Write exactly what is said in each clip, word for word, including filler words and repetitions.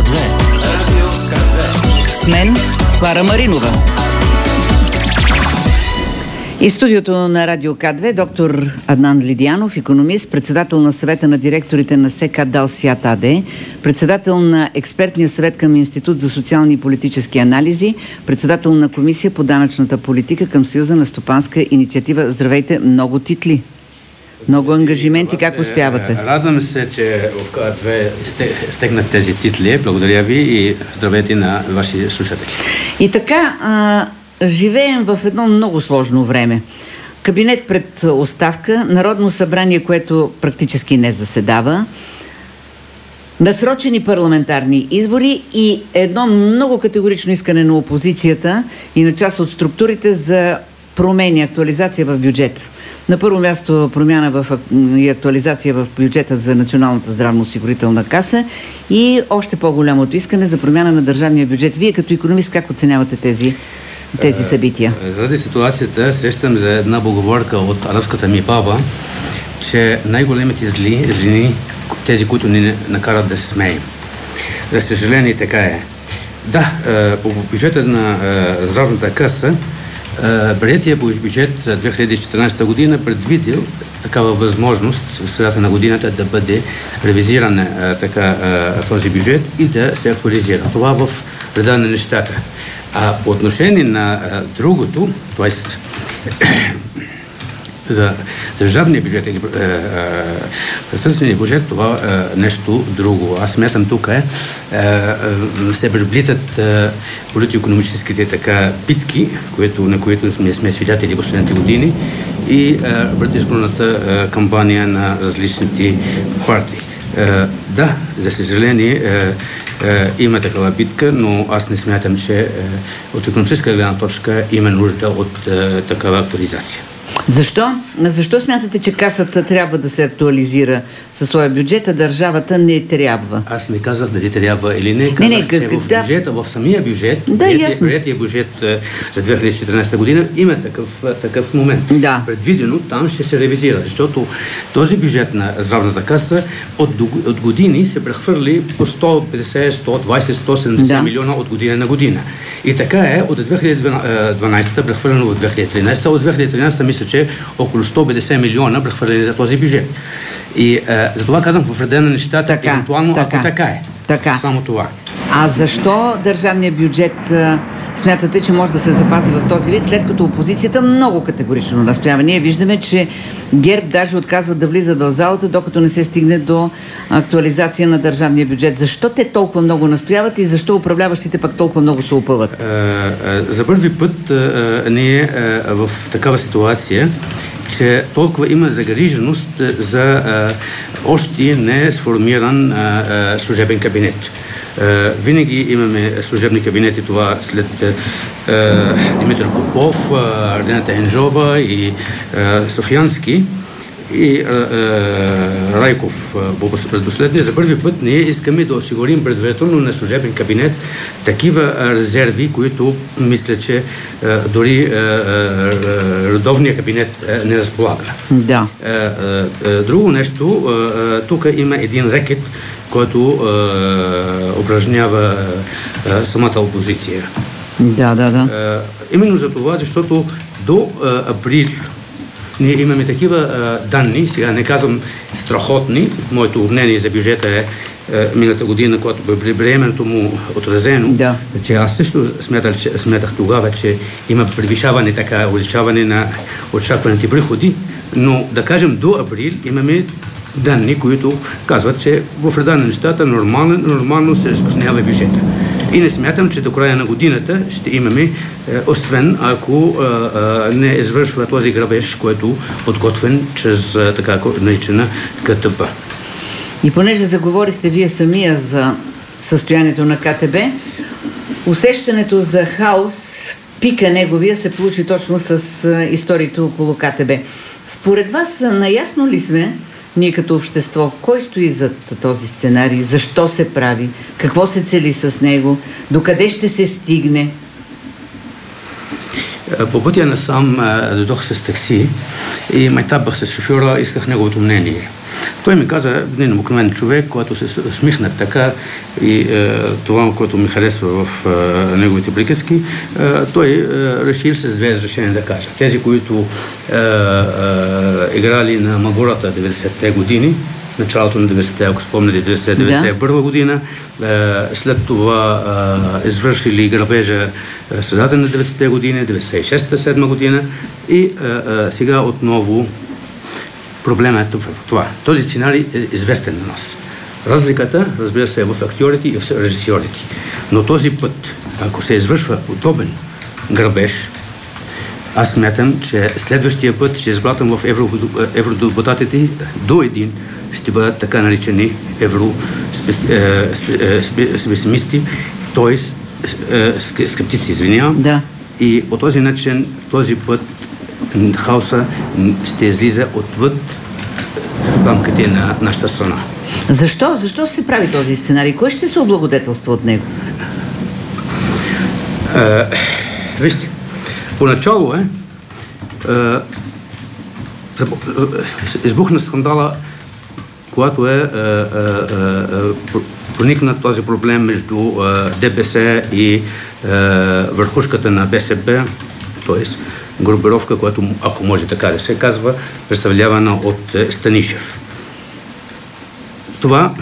две. Радио К две. С мен Клара Маринова. И студиото на Радио К две доктор Аднан Лидиянов, икономист, председател на съвета на директорите на СК Дал Свят АД, председател на експертния съвет към Институт за социални и политически анализи, председател на комисия по данъчната политика към Съюза на стопанска инициатива. Здравейте, много титли, много ангажименти, как успявате? Радвам се, че в К две стегнат тези титли. Благодаря ви и здравейте на ваши слушатели. И така, а... живеем в едно много сложно време. Кабинет пред оставка, Народно събрание, което практически не заседава, насрочени парламентарни избори и едно много категорично искане на опозицията и на част от структурите за промени, актуализация в бюджета. На първо място промяна в, и актуализация в бюджета за Националната здравноосигурителна каса и още по-голямото искане за промяна на държавния бюджет. Вие като икономист как оценявате тези тези събития? Заради ситуацията сещам за една поговорка от арабската ми баба, че най-големите зли, злини, тези, които ни накарат да се смеем. За съжаление така е. Да, по бюджета на здравната каса, приетия бюджет за две хиляди и четиринадесета година предвидил такава възможност в средата на годината да бъде ревизиран така, този бюджет и да се актуализира. Това в реда на нещата. А по отношение на а, другото, т.е. за държавния бюджет или правителствения бюджет, това е нещо друго. Аз смятам тук е, е, се преплитат е, политико-економическите така битки, което, на които сме, сме свидетели последните години и е, предизборната е, кампания на различните партии. Е, да, за съжаление е, е, има такава битка, но аз не смятам, че е, от икономическа гледна точка има нужда от е, такава актуализация. Защо? Защо смятате, че касата трябва да се актуализира със своя бюджет, а държавата не трябва? Аз не казах дали трябва или не. Казах, не, не, че в бюджета, в самия бюджет, да, приятия бюджет за две хиляди и четиринадесета година има такъв, такъв момент. Да. Предвидено там ще се ревизира, защото този бюджет на здравната каса от, от години се прехвърли по сто петдесет, сто двадесет, сто седемдесет да. милиона от година на година. И така е от две хиляди и дванадесета прехвърлено в две хиляди и тринадесета, от две хиляди и тринадесета мисля, че около сто петдесет милиона прехвърлени за този бюджет. И е, за това казвам в реда на нещата, така, евентуално, така, ако така е. Така. Само това. А защо държавният бюджет е, смятате, че може да се запази в този вид, след като опозицията много категорично настоява? Ние виждаме, че ГЕРБ даже отказват да влизат в залата, докато не се стигне до актуализация на държавния бюджет. Защо те толкова много настояват и защо управляващите пък толкова много се опъват? За първи път ние в такава ситуация, че толкова има загриженост за а, още не сформиран а, а, служебен кабинет. А, винаги имаме служебни кабинети, това след а, Димитър Попов, Ардената Хенджова и а, Софиянски и а, а, Райков предпоследния. За първи път ние искаме да осигурим предварително на служебен кабинет такива а, резерви, които мисля, че а, дори а, а, редовния кабинет а, не разполага. Да. А, а, а, друго нещо, а, тук има един рекет, който а, упражнява а, самата опозиция. Да, да, да. А, именно за това, защото до а, април ние имаме такива а, данни, сега не казвам страхотни, моето мнение за бюджета е а, миналата година, когато при приемането му отразено, да. че аз също смятах, че, смятах тогава, че има превишаване, така, увеличаване на очакваните приходи, но да кажем до април имаме данни, които казват, че в реда на нещата нормално, нормално се разпространява бюджета. И не смятам, че до края на годината ще имаме, е, освен ако е, е, не извършва този грабеж, който е подготвен чрез е, така наречена КТБ. И понеже заговорихте вие самия за състоянието на КТБ, усещането за хаос, пика неговия се получи точно с е, историите около КТБ. Според вас, наясно ли сме ние като общество, кой стои зад този сценарий, защо се прави, какво се цели с него, докъде ще се стигне? По пътя насам дойдох с такси и майтабах с шофьора, исках неговото мнение. Той ми каза, един обикновен човек, който се смихна така и е, това, което ми харесва в е, неговите приказки, е, той е, решил с две разрешения да кажа. Тези, които е, е, играли на Магурата деветдесетте години, началото на деветдесетте, ако спомняте, деветдесет и първа година, е, след това е, извършили грабежа е, средата на деветдесетте години, деветдесет и шеста седма година и е, е, сега отново проблемът е в това. Този сценарий е известен на нас. Разликата, разбира се, е в актьорите и в режисьорите. Но този път, ако се извършва подобен грабеж, аз смятам, че следващия път ще изпратим в евродепутатите до един ще бъдат така наричани евроспесимисти, т.е. скептици, извинявам. Да. И по този начин, този път хаоса ще излиза отвъд рамките на нашата страна. Защо? Защо се прави този сценарий? Кой ще се облагодетелства от него? Е, вижте, поначало е, е избухна скандала, когато е, е, е, е проникнат този проблем между е, ДПС и е, върхушката на БСП, т.е. групировка, която, ако може така да се казва, представлявана от е, Станишев. Това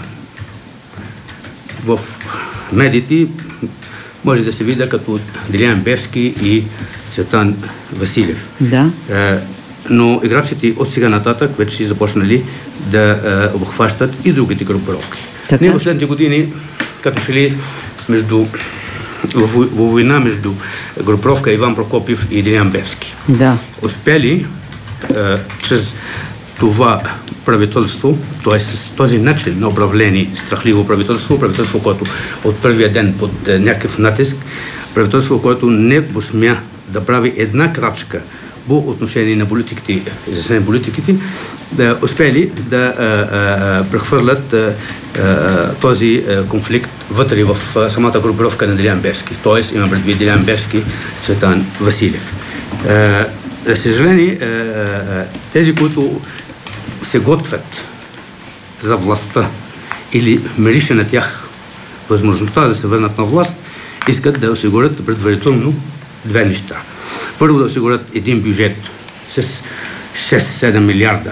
в медиите може да се види като Делян Пеевски и Цветан Василев. Да. Е, но играчите от сега нататък вече си започнали да е, обхващат и другите групировки. Така. Ние последните години, като че ли между във война между групировка Иван Прокопиев и Делян Пеевски. Да. Успели е, чрез това правителство, т.е. с този начин на управление, страхливо правителство, правителство, което от първия ден под е, някакъв натиск, правителство, което не посмя да прави една крачка по отношение на политиките, за политиките, да успели да а, а, прехвърлят а, а, този а, конфликт вътре в а, самата групировка на Делян Пеевски. Тоест, има предвид Делян Пеевски, Цветан Василев. А, за съжаление, а, а, тези, които се готвят за властта или мирише на тях възможността да се върнат на власт, искат да осигурят предварително две неща. Първо да осигурят един бюджет с шест-седем милиарда.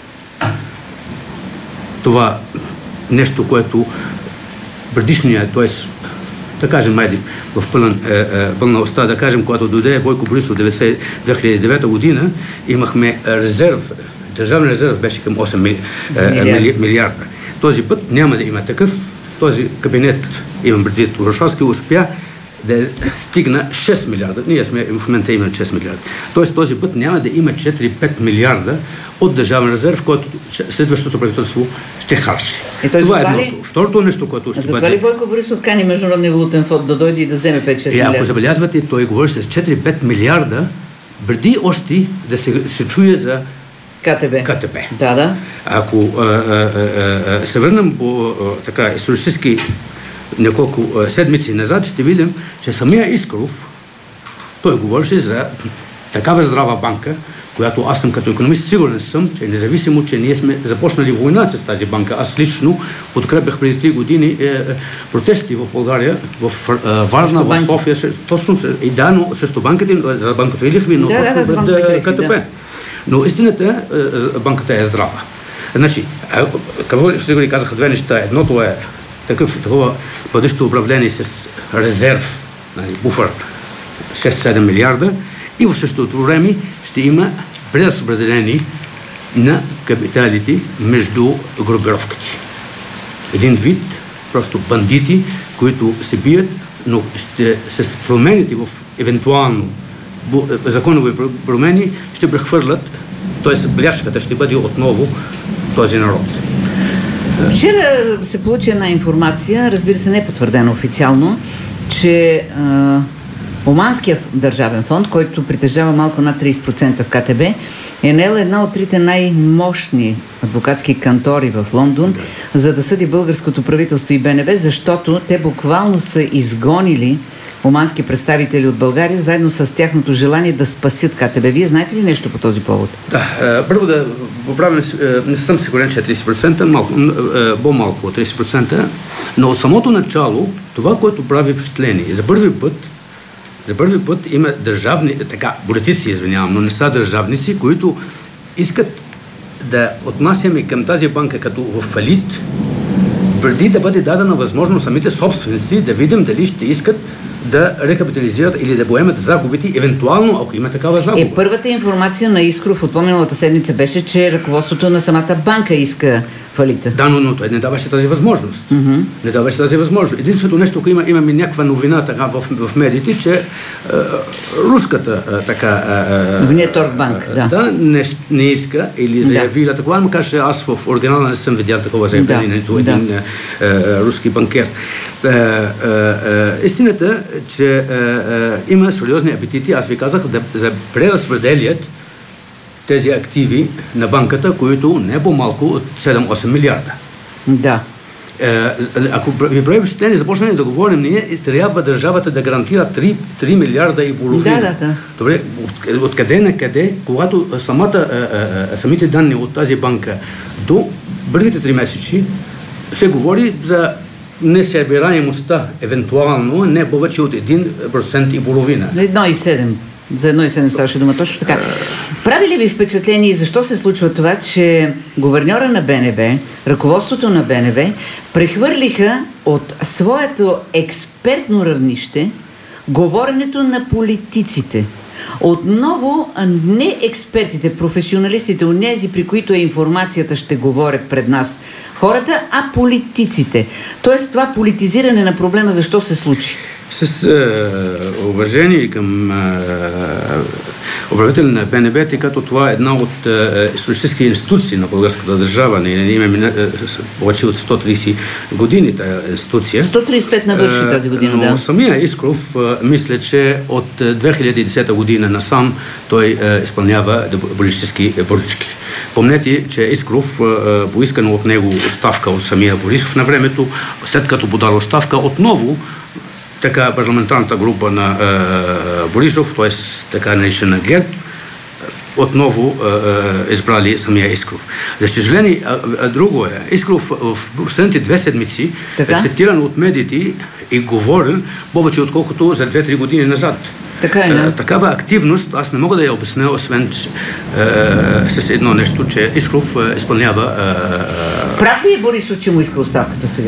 Това нещо, което предишния, т.е. да кажем, майде, в пълна, е, пълна уста, да кажем, когато дойде Бойко Борисов две хиляди и девета година, имахме резерв, държавен резерв беше към осем милиарда. Този път няма да има такъв. Този кабинет, имам предвид, Орешарски, успя да стигна шест милиарда. Ние сме в момента имаме шест милиарда. Тоест този път няма да има четири-пет милиарда от държавен резерв, който следващото правителство ще харчи. Е, това е едното. Второто нещо, което ще бъде... Затова ли Бойко Борисов кани Международния валутен фонд да дойде и да вземе пет-шест милиарда? Ако забелязвате, той говори с четири-пет милиарда, преди още да се, се чуе за КТБ. КТБ. Да, да. Ако а, а, а, а, се върнем по а, така исторически няколко а, седмици назад, ще видим, че самия Искров, той говореше за такава здрава банка, която аз съм като икономист сигурен съм, че независимо, че ние сме започнали война с тази банка. Аз лично подкрепях преди три години е, е, протести в България, в е, Варна, в София, точно идеално срещу банките, за банката и лихви, но да, точно да, пред КТБ. Да. Но истината е, банката е здрава. Значи, какво ще го ли казаха две неща? Едното е такъв, такова бъдещо управление с резерв, нали, буфер шест-седем милиарда, и в същото време ще има преразпределение на капиталите между групировките. Един вид, просто бандити, които се бият, но ще с промените в евентуално законови промени ще прехвърлят, т.е. бляшката ще бъде отново този народ. Вчера се получи една информация, разбира се, не потвърдена официално, че а, Оманския държавен фонд, който притежава малко над трийсет процента в КТБ, е наел една от трите най-мощни адвокатски кантори в Лондон, за да съди българското правителство и БНБ, защото те буквално са изгонили омански представители от България, заедно с тяхното желание да спасят КТБ. Вие знаете ли нещо по този повод? Да, първо да поправим, не съм сигурен, че е трийсет процента, малко, по-малко от трийсет процента, но от самото начало, това, което прави впечатление, за първи път За първи път има държавни, така, политици, извинявам, но не са държавници, които искат да отнасяме към тази банка като в фалит, преди да бъде дадена възможност самите собственици да видим дали ще искат да рекапитализират или да поемат загубите, евентуално, ако има такава загуба. Е, първата информация на Искров от по-миналата седмица беше, че ръководството на самата банка иска фалита. Да, но, но той не даваше тази възможност. Mm-hmm. Не даваше тази възможност. Единственото нещо, ако има, имаме някаква новина така в, в медиите, че а, руската а, така... Внеторгбанк, да. Да, не, не иска или заявила да. Такова, но каже, аз в оригинала не съм видял такова заявление, да. Нито един да. а, а, руски банкер. А, а, а, истината, че а, а, има сериозни апетити, аз ви казах, да, да преразпределят тези активи на банката, които не е по-малко от седем-осем милиарда. Да. Е, ако ви прави впечатление, започнем да говорим, ние трябва държавата да гарантира три милиарда и половина. Да, да, да. Добре, от, от къде на къде, когато самата, а, самите данни от тази банка до първите три месечи се говори за несъбираемостта, евентуално не повече от един процент и половина. едно цяло и седем. За едно цяло и седем ставаше дума точно така. Прави ли ви впечатление и защо се случва това, че гуверньора на БНБ, ръководството на БНБ прехвърлиха от своето експертно равнище говоренето на политиците? Отново не експертите, професионалистите, онези, при които е информацията, ще говорят пред нас хората, а политиците. Тоест това политизиране на проблема защо се случи? С е, уважение към е, управителя на БНБ, тъй като това е една от е, исторически институции на българската държава. Ние имаме е, повече от сто трийсет години тази институция. сто трийсет и пет навърши е, тази година, но да. Но самия Искров, е, мисля, че от две хиляди и десета година насам той е, изпълнява политически поръчки. Помнете, че Искров, е, поискано от него оставка от самия Борисов на времето, след като подал оставка, отново така парламентарната група на е, Борисов, т.е. така наречена ГЕРБ, отново е, избрали самия Искров. За съжаление, а, а друго е, Искров в последните две седмици така? Е цитиран от медиите и говорил повече отколкото за две-три години назад. Така е, да. Такава активност, аз не мога да я обясня, освен е, с едно нещо, че Искров е, изпълнява... Е, Прав ли е Борисов, че му иска оставката сега?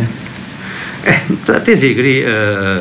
Е, тези игри е,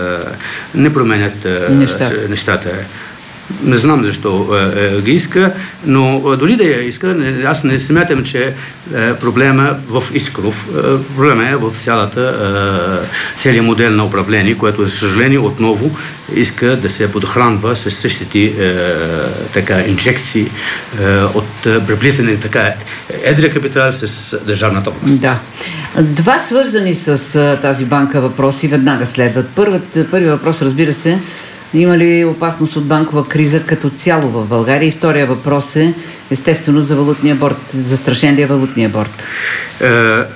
не променят е, нещата. нещата. Не знам защо е, е, ги иска, но е, дори да я иска, аз не смятам, че е, проблема в Искров, е, проблема е в цялата, е, целият модел на управление, което, за съжаление, отново иска да се подхранва с същите е, така, инжекции е, от е, преплитане на така едрия капитал с държавната власт. Да. Два свързани с а, тази банка въпроси веднага следват. Първият, първи въпрос, разбира се, има ли опасност от банкова криза като цяло в България? И втория въпрос е, естествено, за валутния борд. Застрашен ли е валутния борд? Е,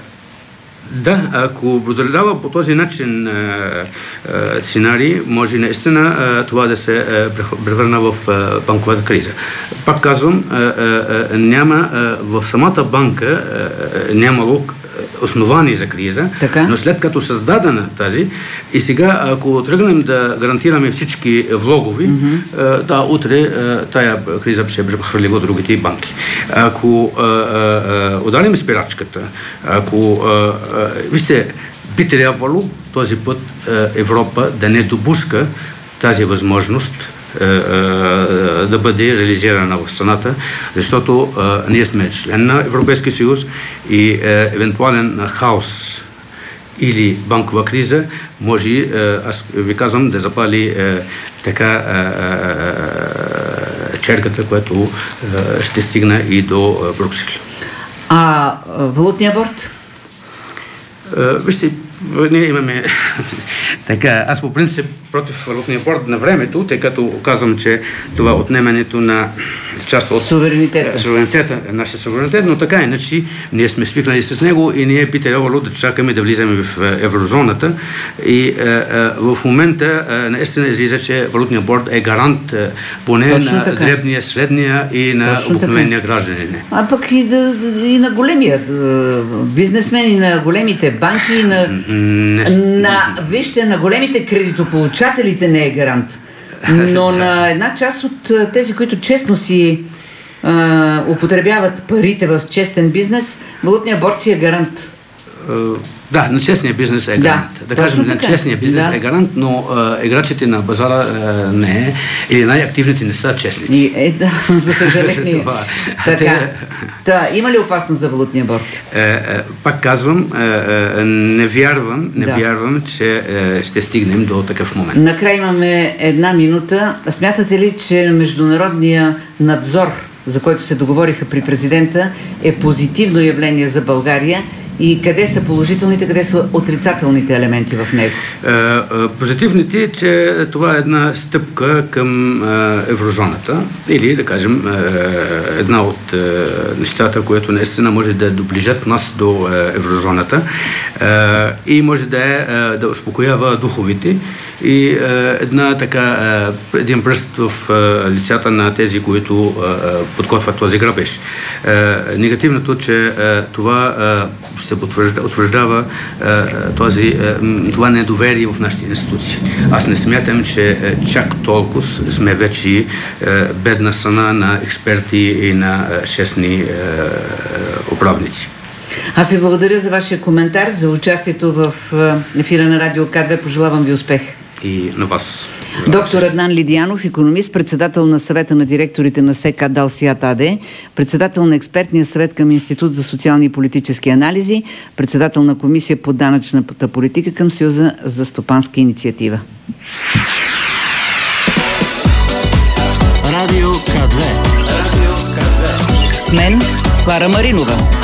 да, ако продължава по този начин е, е, сценарий, може наистина е, това да се е, превърна в е, банковата криза. Пак казвам, е, е, няма е, в самата банка е, нямало основани за криза, така? Но след като създадена тази и сега, ако тръгнем да гарантираме всички влогови, mm-hmm. да, утре тая криза ще прехвърли в другите банки. Ако а, а, ударим спирачката, ако а, а, вижте, би трябвало този път а, Европа да не допуска тази възможност да бъде реализирана в страната, защото а, ние сме член на Европейския съюз и е, евентуален хаос или банкова криза може, е, аз ви казвам, да запали е, така е, е, черката, която е, ще стигне и до е, Брюксел. А валутния борд? Е, вижте, ние имаме така, аз по принцип против валутния борд на времето, тъй като казвам, че това отнемането на част от суверенитета. суверенитета, нашия суверенитет, но така иначе ние сме свикнали с него и ние би трябвало да чакаме да влизаме в еврозоната. И е, е, в момента е, наистина излиза, че валутният борд е гарант е, поне точно на така. Дребния, средния и на точно обикновения гражданин. А пък и, да, и на големият бизнесмен, и на големите банки, и на, не, на, вижте, на големите кредитополучателите не е гарант. Но на една част от тези, които честно си а, употребяват парите в честен бизнес, валутният борд си е гарант. Да, на честния бизнес е гарант. Да, да кажем, на честния бизнес да. е гарант, но а, играчите на пазара а, не е, или най-активните не са честни. И, е, да, за съжаление. Така. Та, има ли опасност за валутния борд? Е, е, пак казвам, е, е, не вярвам, не да. вярвам, че е, ще стигнем до такъв момент. Накрая имаме една минута. Смятате ли, че международния надзор, за който се договориха при президента, е позитивно явление за България? И къде са положителните, къде са отрицателните елементи в него? Е, е, позитивните, че това е една стъпка към е, еврозоната или, да кажем, е, една от е, нещата, които наистина може да доближат нас до е, еврозоната е, и може да, е, да успокоява духовите и е, една така, е, един пръст в е, лицата на тези, които е, подготвят този грабеж. Е, негативното, че е, това е, се утвърждава е, този, е, това недоверие в нашите институции. Аз не смятам, че е, чак толкова сме вече е, бедна страна на експерти и на е, честни е, управници. Аз ви благодаря за вашия коментар, за участието в ефира на Радио К две. Пожелавам ви успех. И на вас. Доктор Аднан Лидиянов, икономист, председател на съвета на директорите на СК Далсият АД, председател на експертния съвет към Институт за социални и политически анализи, председател на комисия по данъчната политика към Съюза за стопанска инициатива. Радио К две. С мен Клара Маринова.